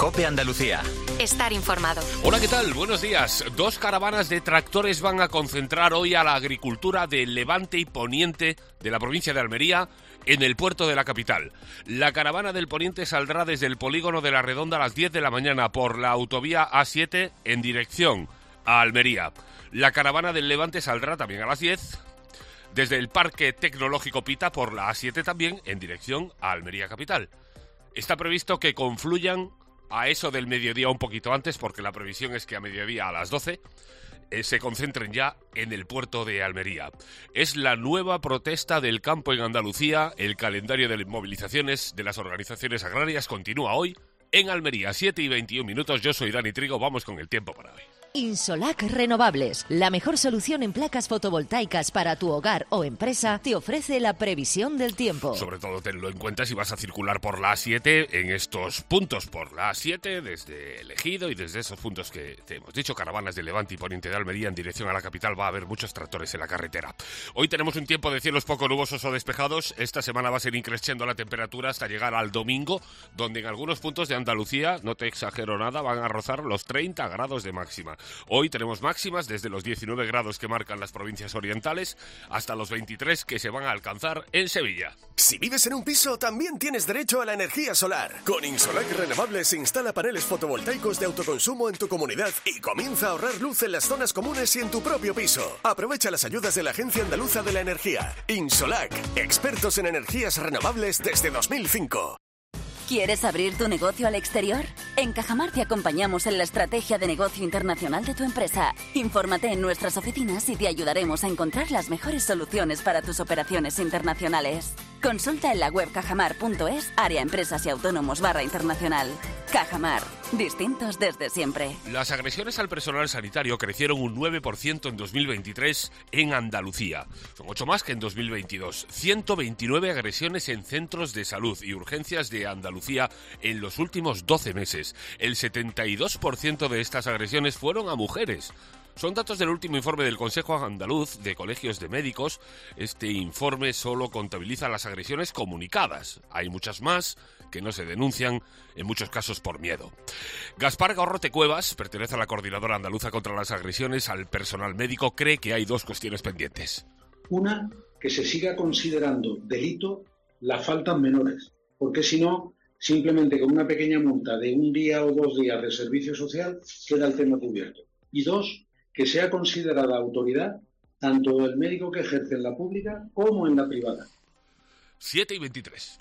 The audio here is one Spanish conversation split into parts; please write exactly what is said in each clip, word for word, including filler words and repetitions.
COPE Andalucía. Estar informado. Hola, ¿qué tal? Buenos días. Dos caravanas de tractores van a concentrar hoy a la agricultura del Levante y Poniente de la provincia de Almería en el puerto de la capital. La caravana del Poniente saldrá desde el polígono de La Redonda a las diez de la mañana por la autovía A siete en dirección a Almería. La caravana del Levante saldrá también a las diez desde el Parque Tecnológico Pita por la A siete también en dirección a Almería capital. Está previsto que confluyan a eso del mediodía un poquito antes, porque la previsión es que a mediodía a las doce eh, se concentren ya en el puerto de Almería. Es la nueva protesta del campo en Andalucía. El calendario de movilizaciones de las organizaciones agrarias continúa hoy en Almería. siete y veintiún minutos. Yo soy Dani Trigo. Vamos con el tiempo para hoy. Insolac Renovables, la mejor solución en placas fotovoltaicas para tu hogar o empresa, te ofrece la previsión del tiempo. Sobre todo tenlo en cuenta si vas a circular por la A siete en estos puntos, por la A siete, desde el Ejido y desde esos puntos que te hemos dicho, caravanas de Levante y Poniente de Almería en dirección a la capital, va a haber muchos tractores en la carretera. Hoy tenemos un tiempo de cielos poco nubosos o despejados. Esta semana va a ser increciendo la temperatura hasta llegar al domingo, donde en algunos puntos de Andalucía, no te exagero nada, van a rozar los treinta grados de máxima. Hoy tenemos máximas desde los diecinueve grados que marcan las provincias orientales hasta los veintitrés que se van a alcanzar en Sevilla. Si vives en un piso, también tienes derecho a la energía solar. Con Insolac Renovables instala paneles fotovoltaicos de autoconsumo en tu comunidad y comienza a ahorrar luz en las zonas comunes y en tu propio piso. Aprovecha las ayudas de la Agencia Andaluza de la Energía. Insolac, expertos en energías renovables desde dos mil cinco. ¿Quieres abrir tu negocio al exterior? En Cajamar te acompañamos en la estrategia de negocio internacional de tu empresa. Infórmate en nuestras oficinas y te ayudaremos a encontrar las mejores soluciones para tus operaciones internacionales. Consulta en la web cajamar punto es, área empresas y autónomos barra internacional. Cajamar, distintos desde siempre. Las agresiones al personal sanitario crecieron un nueve por ciento en dos mil veintitrés en Andalucía. Son ocho más que en dos mil veintidós. ciento veintinueve agresiones en centros de salud y urgencias de Andalucía en los últimos doce meses. El setenta y dos por ciento de estas agresiones fueron a mujeres. Son datos del último informe del Consejo Andaluz de Colegios de Médicos. Este informe solo contabiliza las agresiones comunicadas. Hay muchas más que no se denuncian, en muchos casos por miedo. Gaspar Garrote Cuevas, pertenece a la Coordinadora Andaluza contra las Agresiones al Personal Médico, cree que hay dos cuestiones pendientes. Una, que se siga considerando delito las faltas menores, porque si no, simplemente con una pequeña multa de un día o dos días de servicio social queda el tema cubierto. Y dos, que sea considerada autoridad tanto el médico que ejerce en la pública como en la privada. siete y veintitrés.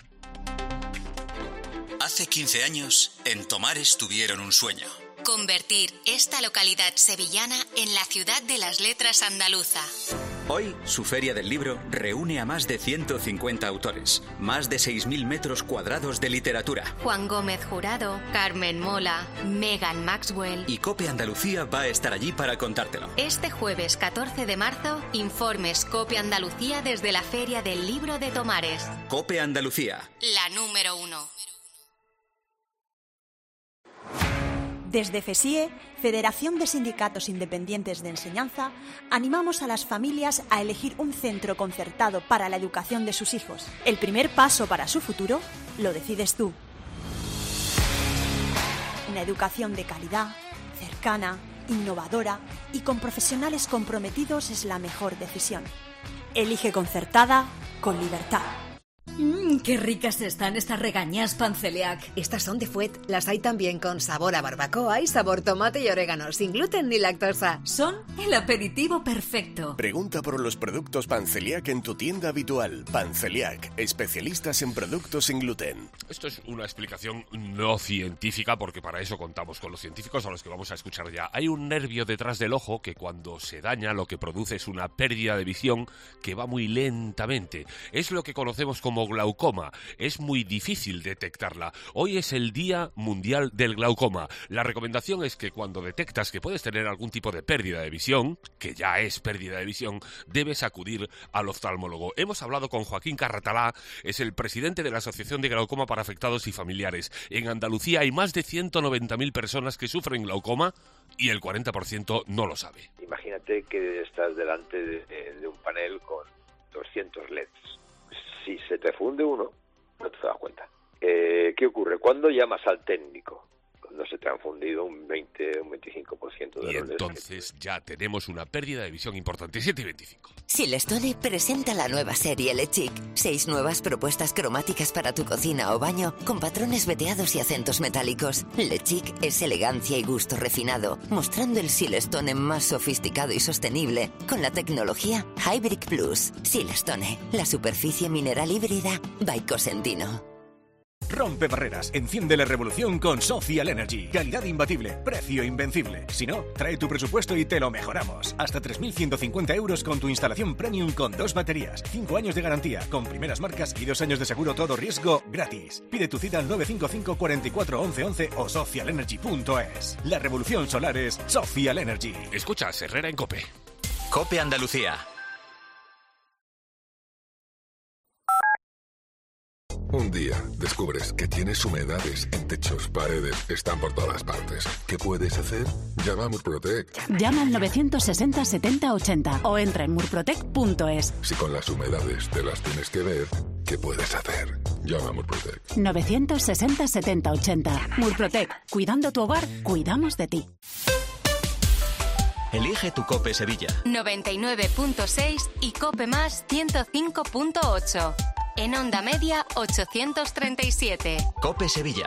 Hace quince años, en Tomares tuvieron un sueño. Convertir esta localidad sevillana en la ciudad de las letras andaluza. Hoy, su Feria del Libro reúne a más de ciento cincuenta autores, más de seis mil metros cuadrados de literatura. Juan Gómez Jurado, Carmen Mola, Megan Maxwell. Y COPE Andalucía va a estar allí para contártelo. Este jueves catorce de marzo, informes COPE Andalucía desde la Feria del Libro de Tomares. COPE Andalucía. La número uno. Desde FESIE, Federación de Sindicatos Independientes de Enseñanza, animamos a las familias a elegir un centro concertado para la educación de sus hijos. El primer paso para su futuro lo decides tú. Una educación de calidad, cercana, innovadora y con profesionales comprometidos es la mejor decisión. Elige concertada con libertad. Mmm, qué ricas están estas regañas Panceliac. Estas son de Fuet. Las hay también con sabor a barbacoa y sabor tomate y orégano, sin gluten ni lactosa. Son el aperitivo perfecto. Pregunta por los productos Panceliac en tu tienda habitual. Panceliac, especialistas en productos sin gluten. Esto es una explicación no científica, porque para eso contamos con los científicos a los que vamos a escuchar ya. Hay un nervio detrás del ojo que cuando se daña lo que produce es una pérdida de visión que va muy lentamente. Es lo que conocemos como glaucoma. Es muy difícil detectarla. Hoy es el Día Mundial del Glaucoma. La recomendación es que cuando detectas que puedes tener algún tipo de pérdida de visión, que ya es pérdida de visión, debes acudir al oftalmólogo. Hemos hablado con Joaquín Carratalá, es el presidente de la Asociación de Glaucoma para Afectados y Familiares. En Andalucía hay más de ciento noventa mil personas que sufren glaucoma y el cuarenta por ciento no lo sabe. Imagínate que estás delante de, de un panel con doscientos L E Ds. Si se te funde uno, no te das cuenta. Eh, ¿Qué ocurre? ¿Cuándo llamas al técnico? Cuando te han fundido un veinte, un veinticinco por ciento de y los L E Ds. entonces ya tenemos una pérdida de visión importante. siete y veinticinco. Silestone presenta la nueva serie Le Chic. Seis nuevas propuestas cromáticas para tu cocina o baño con patrones veteados y acentos metálicos. Le Chic es elegancia y gusto refinado, mostrando el Silestone más sofisticado y sostenible con la tecnología Hybrid Plus. Silestone, la superficie mineral híbrida by Cosentino. Rompe barreras, enciende la revolución con Social Energy. Calidad imbatible, precio invencible. Si no, trae tu presupuesto y te lo mejoramos. Hasta tres mil ciento cincuenta euros con tu instalación premium con dos baterías, cinco años de garantía, con primeras marcas y dos años de seguro todo riesgo gratis. Pide tu cita al nueve cinco cinco, cuatro cuatro, once once o social energy punto es. La revolución solar es Social Energy. Escuchas Herrera en COPE. COPE Andalucía. Un día descubres que tienes humedades en techos, paredes, están por todas partes. ¿Qué puedes hacer? Llama a Murprotec. Llama al novecientos sesenta, setenta, ochenta o entra en murprotec punto es. Si con las humedades te las tienes que ver, ¿qué puedes hacer? Llama a Murprotec. novecientos sesenta, setenta, ochenta. Murprotec. Cuidando tu hogar, cuidamos de ti. Elige tu COPE Sevilla. noventa y nueve punto seis y COPE Más ciento cinco punto ocho. En onda media ochocientos treinta y siete. COPE Sevilla.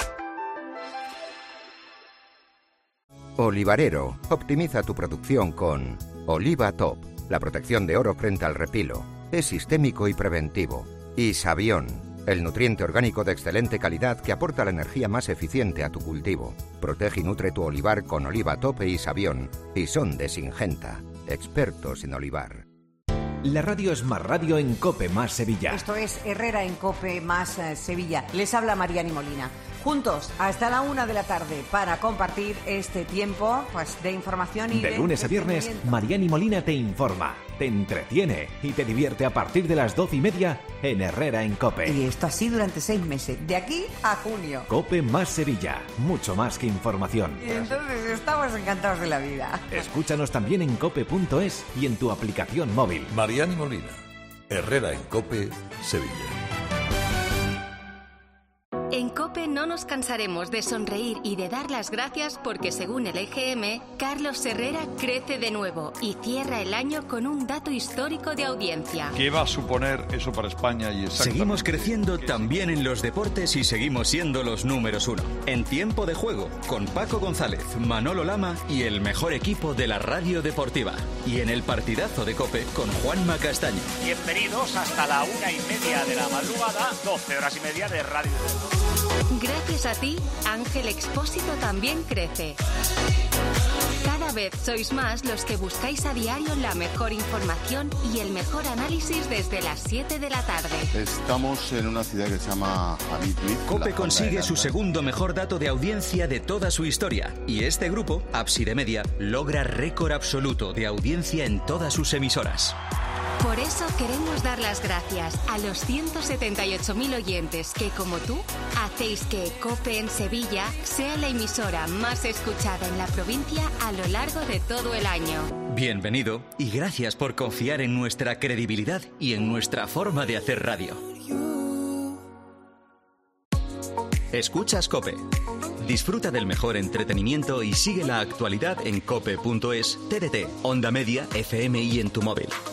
Olivarero. Optimiza tu producción con Oliva Top. La protección de oro frente al repilo. Es sistémico y preventivo. Y Savión. El nutriente orgánico de excelente calidad que aporta la energía más eficiente a tu cultivo. Protege y nutre tu olivar con Oliva Top y Savión. Y son de Singenta. Expertos en olivar. La radio es más radio en COPE Más Sevilla. Esto es Herrera en COPE Más eh, Sevilla. Les habla Mariani Molina. Juntos hasta la una de la tarde para compartir este tiempo pues, de información y de... de lunes a viernes, Mariani Molina te informa, te entretiene y te divierte a partir de las doce y media en Herrera en COPE. Y esto así durante seis meses, de aquí a junio. COPE Más Sevilla, mucho más que información. Y entonces estamos encantados de la vida. Escúchanos también en cope punto es y en tu aplicación móvil. Mariani Molina, Herrera en COPE, Sevilla. En COPE no nos cansaremos de sonreír y de dar las gracias porque, según el E G M, Carlos Herrera crece de nuevo y cierra el año con un dato histórico de audiencia. ¿Qué va a suponer eso para España? Y seguimos creciendo también en los deportes y seguimos siendo los números uno. En Tiempo de Juego, con Paco González, Manolo Lama y el mejor equipo de la radio deportiva. Y en el partidazo de COPE con Juanma Castaño. Bienvenidos hasta la una y media de la madrugada, doce horas y media de radio. Gracias a ti, Ángel Expósito también crece. Cada vez sois más los que buscáis a diario la mejor información y el mejor análisis desde las siete de la tarde. Estamos en una ciudad que se llama Amitwit. COPE consigue su segundo mejor dato de audiencia de toda su historia. Y este grupo, Ábside Media, logra récord absoluto de audiencia en todas sus emisoras. Por eso queremos dar las gracias a los ciento setenta y ocho mil oyentes que, como tú, hacéis que COPE en Sevilla sea la emisora más escuchada en la provincia a lo largo de todo el año. Bienvenido y gracias por confiar en nuestra credibilidad y en nuestra forma de hacer radio. Escuchas COPE. Disfruta del mejor entretenimiento y sigue la actualidad en cope punto es, T D T, Onda Media, F M y en tu móvil.